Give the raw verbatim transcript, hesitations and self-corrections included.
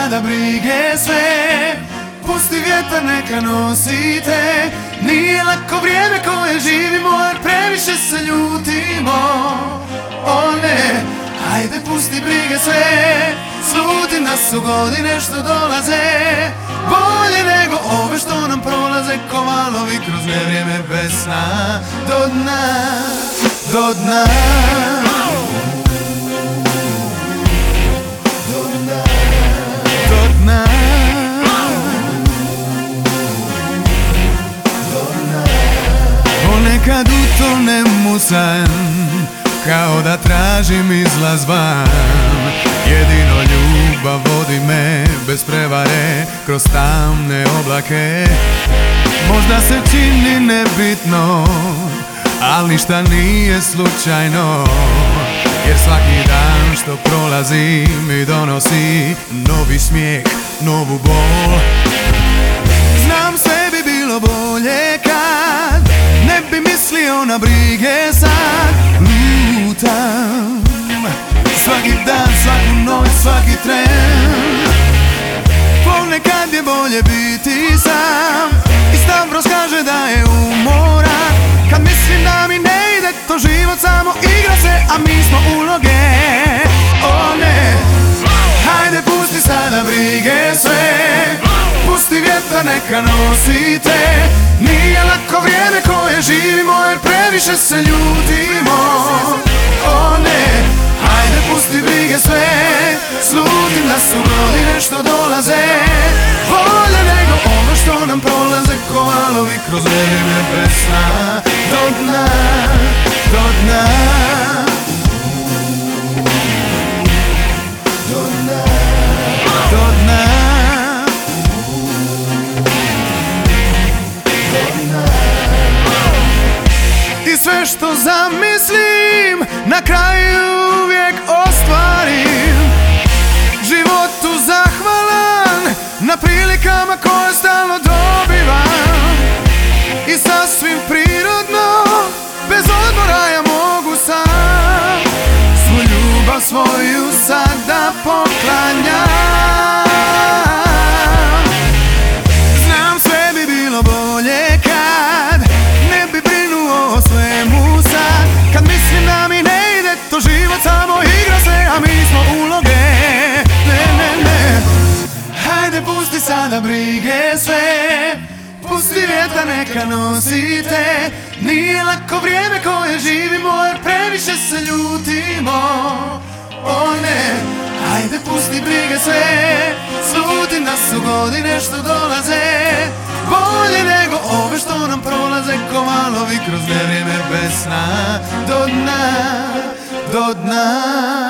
sada brige sve, pusti vjetar neka nosite. Nije lako vrijeme koje živimo, jer previše se ljutimo. O ne, hajde pusti brige sve, sluti nas su godine što dolaze. Bolje nego ove što nam prolaze, ko valovi kroz nevrijeme bez sna. Do dna, do dna, do dna, do dna, do dna. Ponekad utonem u san, kao da tražim izlaz van. Jedino ljubav vodi me bez prevare kroz tamne oblake. Možda se čini nebitno, al ništa nije slučajno, jer svaki dan što prolazi mi donosi novi smijeh, novu bol. Znam sve bi bilo bolje kad ne bi mislio na brige sad. Lutam svaki dan, svaku noć, svaki tren. Ponekad je bolje biti sam i Stavros kaže da je umoran. Kad mislim da mi ne ide, to život samo igra se, a mi smo uloge. O ne, hajde pusti sada brige sve, pusti vjetar neka nosite. Nije lako vrijeme koje živimo, jer previše se ljutimo. O ne, hajde pusti brige sve, slutim da su godine što dolaze. Bolje nego ovo što nam prolaze, ko valovi kroz vrijeme bez sna. Do dna, do dna, do dna, do dna, do dna. I sve što zamislim na kraju uvijek ostvarim. Životu zahvalan na prilikama koje stalno dobivam. I sasvim prirodno, bez odmora ja mogu sam svu ljubav svoju sada poklanjam. Znam sve bi bilo bolje kad ne bi brinuo o svemu sad. Kad mislim da mi ne ide, to život samo igra se, a mi smo uloge. Ne, ne, ne, hajde pusti sada brige sve, pusti vjetar neka nosite. Nije lako vrijeme koje živimo, jer previše se ljutimo. O ne, hajde pusti brige sve, sluti da su godine što dolaze. Bolje nego ove što nam prolaze, ko valovi kroz nevrijeme bez sna. Do dna, do dna.